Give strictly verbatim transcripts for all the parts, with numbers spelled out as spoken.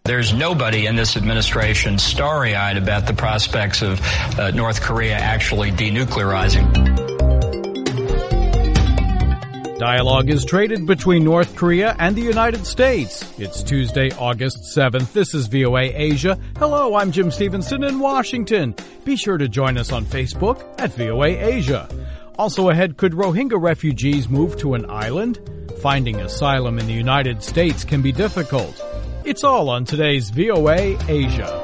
There's nobody in this administration starry-eyed about the prospects of uh, North Korea actually denuclearizing. Dialogue is traded between North Korea and the United States. It's Tuesday, August seventh. This is V O A Asia. Hello, I'm Jim Stevenson in Washington. Be sure to join us on Facebook at V O A Asia. Also ahead, could Rohingya refugees move to an island? Finding asylum in the United States can be difficult. It's all on today's V O A Asia.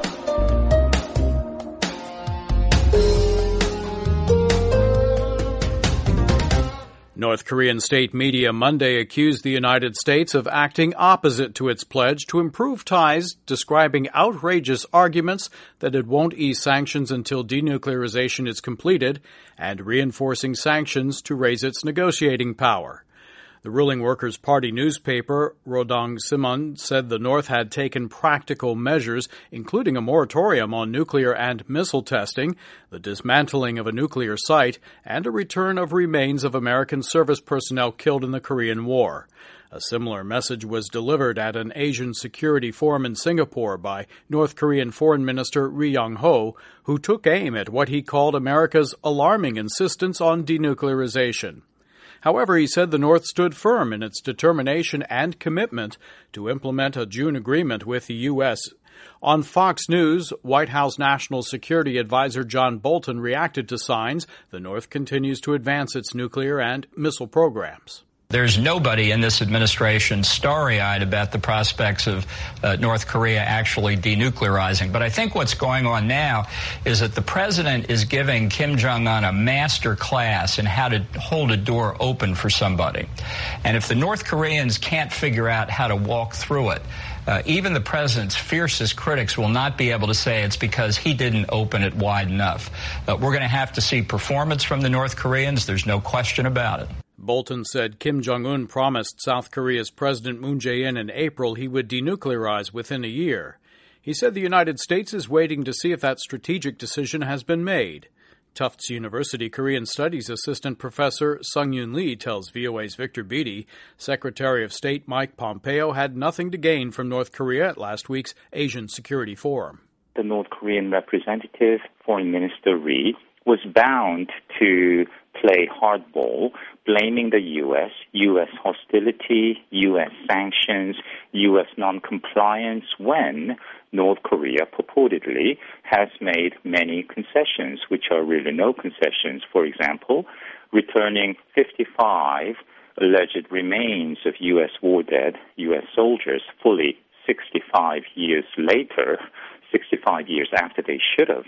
North Korean state media Monday accused the United States of acting opposite to its pledge to improve ties, describing outrageous arguments that it won't ease sanctions until denuclearization is completed, and reinforcing sanctions to raise its negotiating power. The ruling Workers' Party newspaper, Rodong Sinmun, said the North had taken practical measures, including a moratorium on nuclear and missile testing, the dismantling of a nuclear site, and a return of remains of American service personnel killed in the Korean War. A similar message was delivered at an Asian Security Forum in Singapore by North Korean Foreign Minister Ri Yong-ho, who took aim at what he called America's alarming insistence on denuclearization. However, he said the North stood firm in its determination and commitment to implement a June agreement with the U S. On Fox News, White House National Security Advisor John Bolton reacted to signs the North continues to advance its nuclear and missile programs. There's nobody in this administration starry-eyed about the prospects of uh, North Korea actually denuclearizing. But I think what's going on now is that the president is giving Kim Jong-un a master class in how to hold a door open for somebody. And if the North Koreans can't figure out how to walk through it, uh, even the president's fiercest critics will not be able to say it's because he didn't open it wide enough. Uh, we're going to have to see performance from the North Koreans. There's no question about it. Bolton said Kim Jong-un promised South Korea's President Moon Jae-in in April he would denuclearize within a year. He said the United States is waiting to see if that strategic decision has been made. Tufts University Korean Studies Assistant Professor Sung-Yoon Lee tells V O A's Victor Beattie Secretary of State Mike Pompeo had nothing to gain from North Korea at last week's Asian Security Forum. The North Korean representative, Foreign Minister Ri, was bound to play hardball, blaming the U S, U S hostility, U S sanctions, U S noncompliance when North Korea purportedly has made many concessions, which are really no concessions. For example, returning fifty-five alleged remains of U S war dead U S soldiers fully sixty-five years later, sixty-five years after they should have,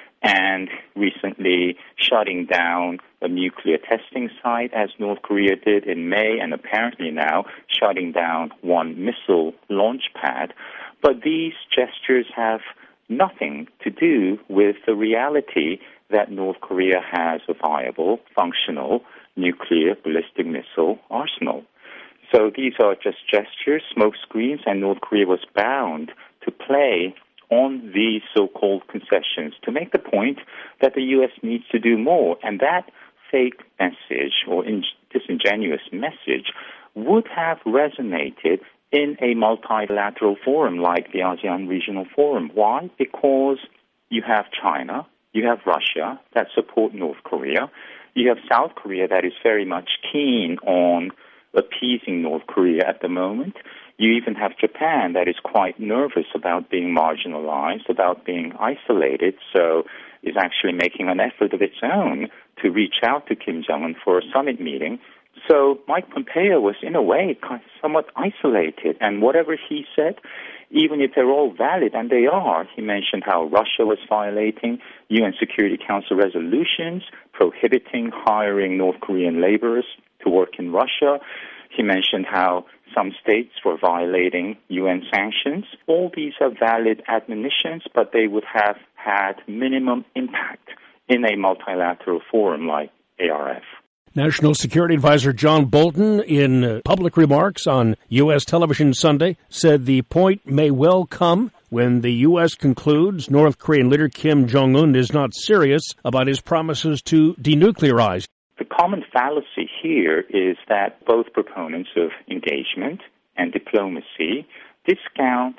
and recently shutting down a nuclear testing site, as North Korea did in May, and apparently now shutting down one missile launch pad. But these gestures have nothing to do with the reality that North Korea has a viable, functional nuclear ballistic missile arsenal. So these are just gestures, smoke screens, and North Korea was bound to play on these so-called concessions to make the point that the U S needs to do more. And that fake message or in- disingenuous message would have resonated in a multilateral forum like the ASEAN Regional Forum. Why? Because you have China, you have Russia that support North Korea, you have South Korea that is very much keen on appeasing North Korea at the moment. You even have Japan that is quite nervous about being marginalized, about being isolated, so is actually making an effort of its own to reach out to Kim Jong-un for a summit meeting. So Mike Pompeo was, in a way, somewhat isolated, and whatever he said, even if they're all valid, and they are, he mentioned how Russia was violating U N Security Council resolutions, prohibiting hiring North Korean laborers to work in Russia. He mentioned how some states were violating U N sanctions. All these are valid admonitions, but they would have had minimum impact in a multilateral forum like A R F. National Security Advisor John Bolton, in uh, public remarks on U S television Sunday, said the point may well come when the U S concludes North Korean leader Kim Jong-un is not serious about his promises to denuclearize. The common fallacy here is that both proponents of engagement and diplomacy discount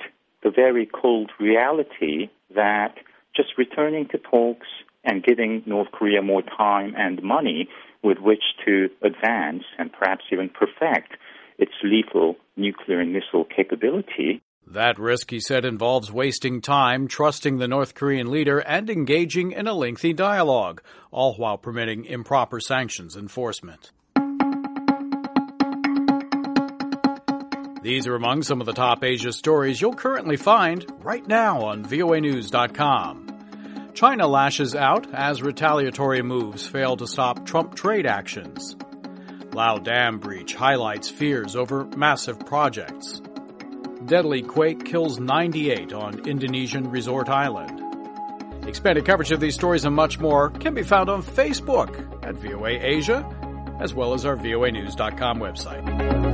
the very cold reality that just returning to talks and giving North Korea more time and money with which to advance and perhaps even perfect its lethal nuclear and missile capability. That risk, he said, involves wasting time, trusting the North Korean leader, and engaging in a lengthy dialogue, all while permitting improper sanctions enforcement. These are among some of the top Asia stories you'll currently find right now on V O A news dot com. China lashes out as retaliatory moves fail to stop Trump trade actions. Lao Dam breach highlights fears over massive projects. Deadly quake kills ninety-eight on Indonesian resort island. Expanded coverage of these stories and much more can be found on Facebook at V O A Asia, as well as our V O A news dot com website.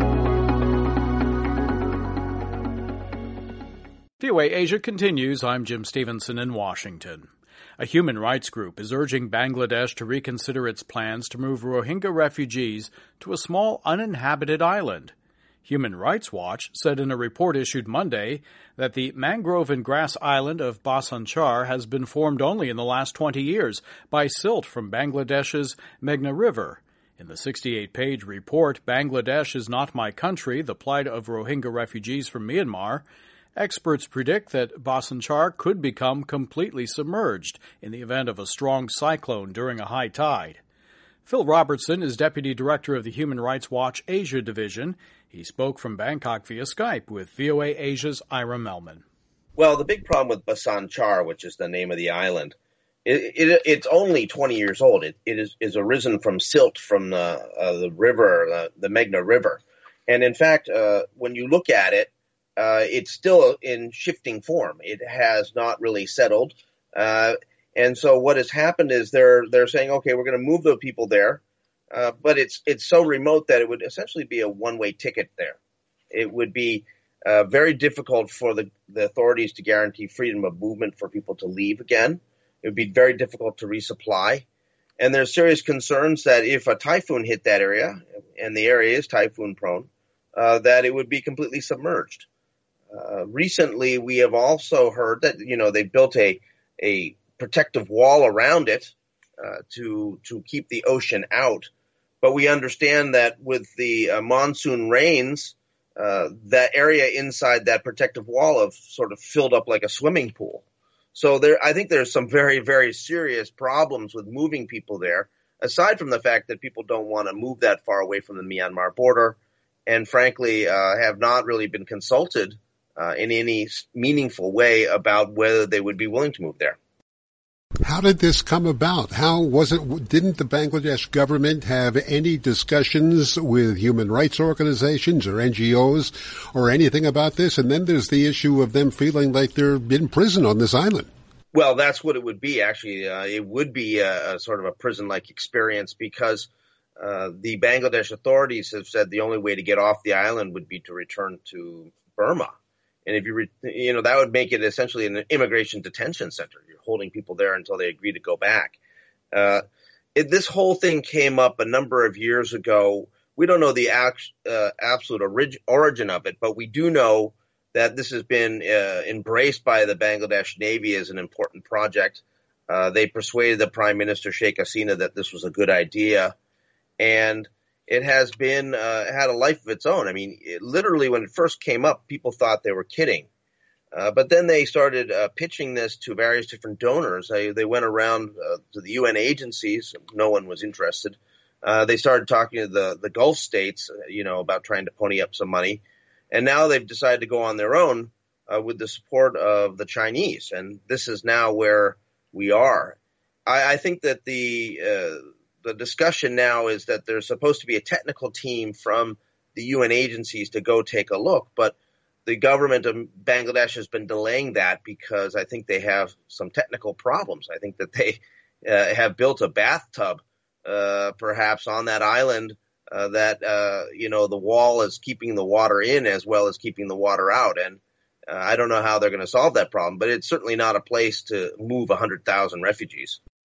V O A Asia continues. I'm Jim Stevenson in Washington. A human rights group is urging Bangladesh to reconsider its plans to move Rohingya refugees to a small uninhabited island. Human Rights Watch said in a report issued Monday that the mangrove and grass island of Bhasan Char has been formed only in the last twenty years by silt from Bangladesh's Meghna River. In the sixty-eight page report, Bangladesh is Not My Country, the plight of Rohingya refugees from Myanmar, experts predict that Bhasan Char could become completely submerged in the event of a strong cyclone during a high tide. Phil Robertson is Deputy Director of the Human Rights Watch Asia Division. He spoke from Bangkok via Skype with V O A Asia's Ira Melman. Well, the big problem with Bhasan Char, which is the name of the island, it, it, it's only twenty years old. It, it is, is arisen from silt from the, uh, the river, uh, the Meghna River. And in fact, uh, when you look at it, uh, it's still in shifting form. It has not really settled. Uh, and so what has happened is they're they're saying, okay, we're going to move the people there. Uh, but it's it's so remote that it would essentially be a one-way ticket there. It would be uh, very difficult for the, the authorities to guarantee freedom of movement for people to leave again. It would be very difficult to resupply. And there's serious concerns that if a typhoon hit that area, and the area is typhoon prone, uh, that it would be completely submerged. Uh, recently, we have also heard that, you know, they built a, a protective wall around it uh, to, to keep the ocean out. But we understand that with the uh, monsoon rains, uh, that area inside that protective wall have sort of filled up like a swimming pool. So there, I think there's some very, very serious problems with moving people there, aside from the fact that people don't want to move that far away from the Myanmar border and, frankly, uh, have not really been consulted uh, in any meaningful way about whether they would be willing to move there. How did this come about? How was it? Didn't the Bangladesh government have any discussions with human rights organizations or N G Os or anything about this? And then there's the issue of them feeling like they're in prison on this island. Well, that's what it would be, actually. Uh, it would be a, a sort of a prison-like experience because uh, the Bangladesh authorities have said the only way to get off the island would be to return to Burma. And if you, re, you know, that would make it essentially an immigration detention center. You're holding people there until they agree to go back. Uh, it, this whole thing came up a number of years ago. We don't know the act, uh, absolute orig, origin of it, but we do know that this has been uh, embraced by the Bangladesh Navy as an important project. Uh, they persuaded the Prime Minister Sheikh Hasina that this was a good idea, and it has been uh, had a life of its own. I mean, it, literally, when it first came up, people thought they were kidding. Uh, but then they started uh, pitching this to various different donors. They, they went around uh, to the U N agencies. No one was interested. Uh, they started talking to the, the Gulf states, you know, about trying to pony up some money. And now they've decided to go on their own uh, with the support of the Chinese. And this is now where we are. I, I think that the uh, the discussion now is that there's supposed to be a technical team from the U N agencies to go take a look. But the government of Bangladesh has been delaying that because I think they have some technical problems. I think that they uh, have built a bathtub, uh, perhaps on that island, uh, that, uh, you know, the wall is keeping the water in as well as keeping the water out. And uh, I don't know how they're going to solve that problem, but it's certainly not a place to move one hundred thousand refugees.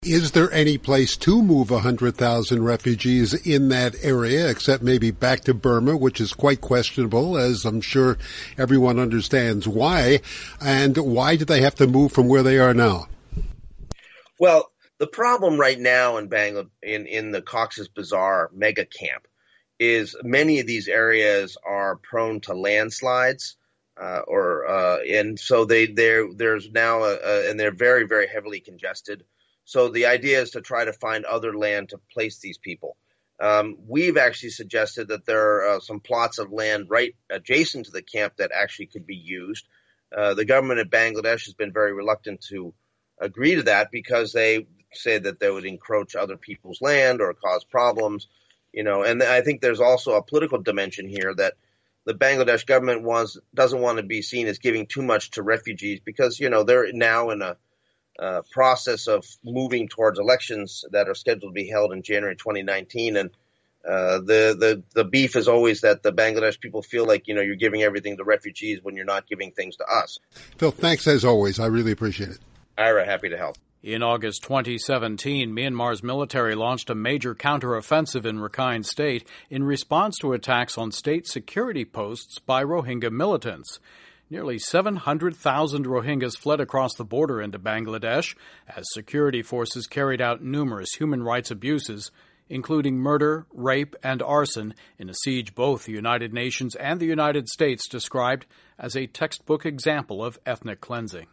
Is there any place to move one hundred thousand refugees in that area, except maybe back to Burma, which is quite questionable, as I'm sure everyone understands why? And why do they have to move from where they are now? Well, the problem right now in Bangladesh, in, in the Cox's Bazar mega camp, is many of these areas are prone to landslides, uh, or uh, and so they they're, there's now a, a, and they're very very heavily congested. So the idea is to try to find other land to place these people. Um, we've actually suggested that there are uh, some plots of land right adjacent to the camp that actually could be used. Uh, the government of Bangladesh has been very reluctant to agree to that because they say that they would encroach other people's land or cause problems, you know. And I think there's also a political dimension here that the Bangladesh government wants doesn't want to be seen as giving too much to refugees because, you know, they're now in a Uh, process of moving towards elections that are scheduled to be held in January twenty nineteen. And uh, the, the, the beef is always that the Bangladesh people feel like, you know, you're giving everything to refugees when you're not giving things to us. Phil, thanks as always. I really appreciate it. Ira, happy to help. In August twenty seventeen, Myanmar's military launched a major counteroffensive in Rakhine State in response to attacks on state security posts by Rohingya militants. Nearly seven hundred thousand Rohingyas fled across the border into Bangladesh as security forces carried out numerous human rights abuses, including murder, rape, and arson, in a siege both the United Nations and the United States described as a textbook example of ethnic cleansing.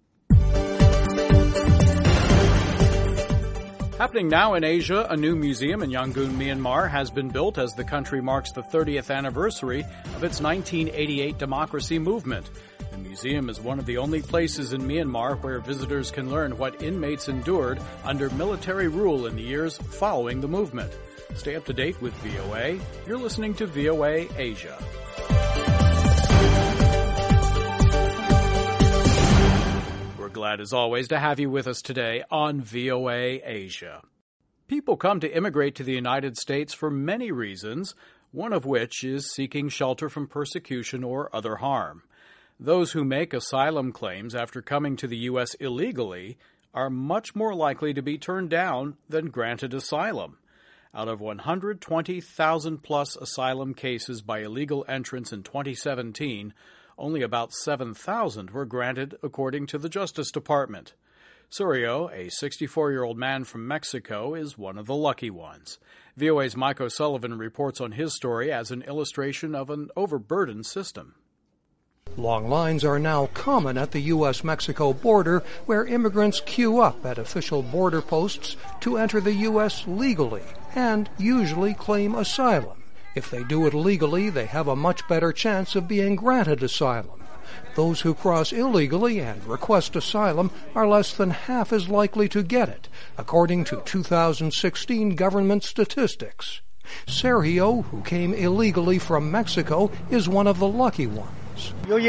Happening now in Asia, a new museum in Yangon, Myanmar, has been built as the country marks the thirtieth anniversary of its nineteen eighty-eight democracy movement. The museum is one of the only places in Myanmar where visitors can learn what inmates endured under military rule in the years following the movement. Stay up to date with V O A. You're listening to V O A Asia. Glad as always to have you with us today on V O A Asia. People come to immigrate to the United States for many reasons, one of which is seeking shelter from persecution or other harm. Those who make asylum claims after coming to the U S illegally are much more likely to be turned down than granted asylum. Out of one hundred twenty thousand plus asylum cases by illegal entrants in twenty seventeen, only about seven thousand were granted, according to the Justice Department. Suryo, a sixty-four-year-old man from Mexico, is one of the lucky ones. V O A's Mike O'Sullivan reports on his story as an illustration of an overburdened system. Long lines are now common at the U S Mexico border, where immigrants queue up at official border posts to enter the U S legally and usually claim asylum. If they do it legally, they have a much better chance of being granted asylum. Those who cross illegally and request asylum are less than half as likely to get it, according to two thousand sixteen government statistics. Sergio, who came illegally from Mexico, is one of the lucky ones.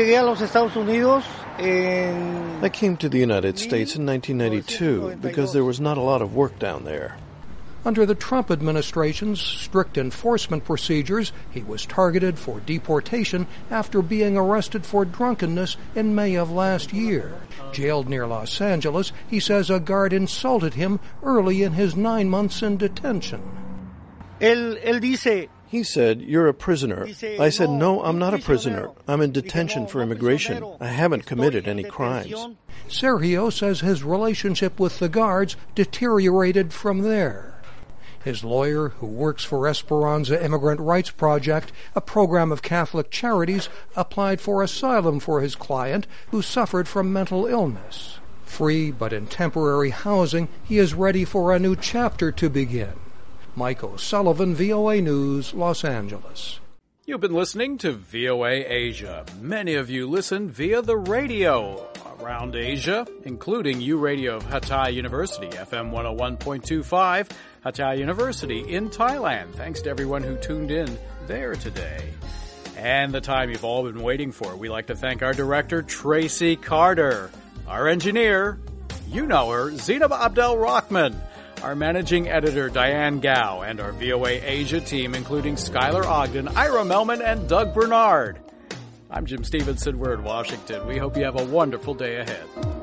I came to the United States in nineteen ninety-two because there was not a lot of work down there. Under the Trump administration's strict enforcement procedures, he was targeted for deportation after being arrested for drunkenness in May of last year. Jailed near Los Angeles, he says a guard insulted him early in his nine months in detention. Él, él dice, he said, "You're a prisoner." I said, "No, I'm not a prisoner. I'm in detention for immigration. I haven't committed any crimes." Sergio says his relationship with the guards deteriorated from there. His lawyer, who works for Esperanza Immigrant Rights Project, a program of Catholic charities, applied for asylum for his client, who suffered from mental illness. Free but in temporary housing, he is ready for a new chapter to begin. Mike O'Sullivan, V O A News, Los Angeles. You've been listening to V O A Asia. Many of you listen via the radio around Asia, including U Radio of Hatay University, F M one oh one point two five, Hatay University in Thailand. Thanks to everyone who tuned in there today. And the time you've all been waiting for, we like to thank our director, Tracy Carter, our engineer, you know her, Zainab Abdel Rahman, our managing editor, Diane Gao, and our V O A Asia team, including Skylar Ogden, Ira Melman, and Doug Bernard. I'm Jim Stevenson. We're in Washington. We hope you have a wonderful day ahead.